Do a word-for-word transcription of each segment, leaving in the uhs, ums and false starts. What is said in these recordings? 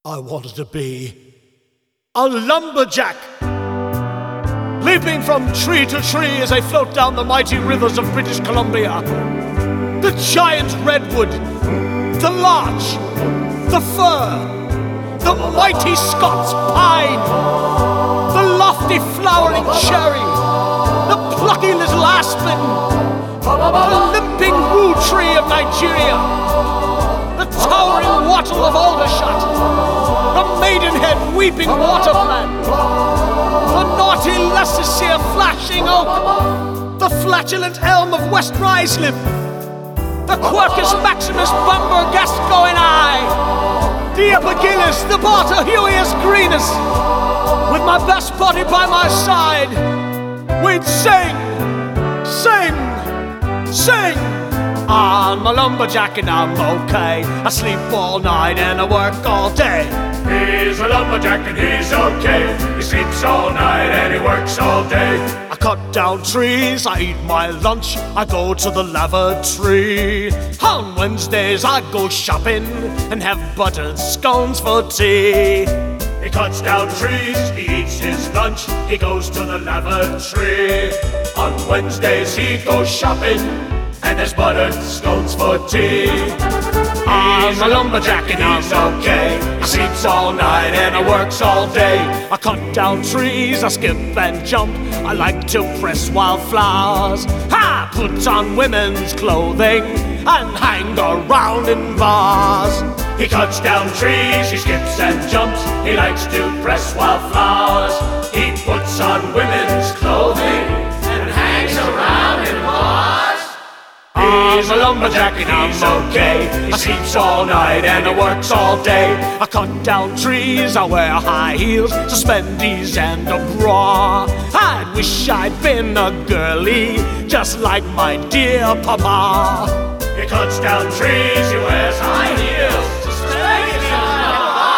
I wanted to be a lumberjack, leaping from tree to tree as I float down the mighty rivers of British Columbia. The giant redwood, the larch, the fir, the mighty Scots pine, the lofty flowering cherry, the plucky little aspen, the limping rue tree of Nigeria, the towering wattle of Aldershot, the maidenhead weeping water plant, the naughty Leicestershire flashing oak, the flatulent elm of West Ruislip, the Quercus maximus bumper Gascoigne, the Epigillis, the Barter huius greenus. With my best buddy by my side, we'd sing, sing, sing. I'm a lumberjack and I'm okay. I sleep all night and I work all day. He's a lumberjack and he's okay. He sleeps all night and he works all day. I cut down trees, I eat my lunch, I go to the lavatory. On Wednesdays I go shopping and have buttered scones for tea. He cuts down trees, he eats his lunch, he goes to the lavatory. On Wednesdays he goes shopping and has buttered scones for tea. I'm a lumberjack and he's I'm okay. He sleeps all night and he works all day. I cut down trees, I skip and jump, I like to press wildflowers. I put on women's clothing and hang around in bars. He cuts down trees, he skips and jumps, he likes to press wildflowers. He puts on women's clothing and hangs around in bars. He's a lumberjack and he's okay. He sleeps all night and he works all day. I cut down trees, I wear high heels, suspenders and a bra. I wish I'd been a girlie, just like my dear papa. He cuts down trees, he wears high heels, suspenders and a bra.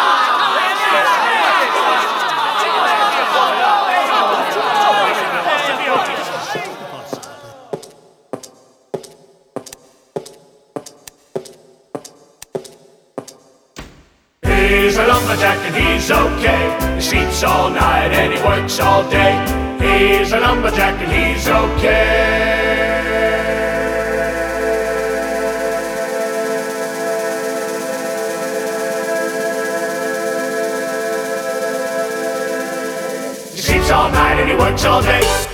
He's a lumberjack and he's okay. He sleeps all night and he works all day. He's a lumberjack and he's okay. He sleeps all night and he works all day.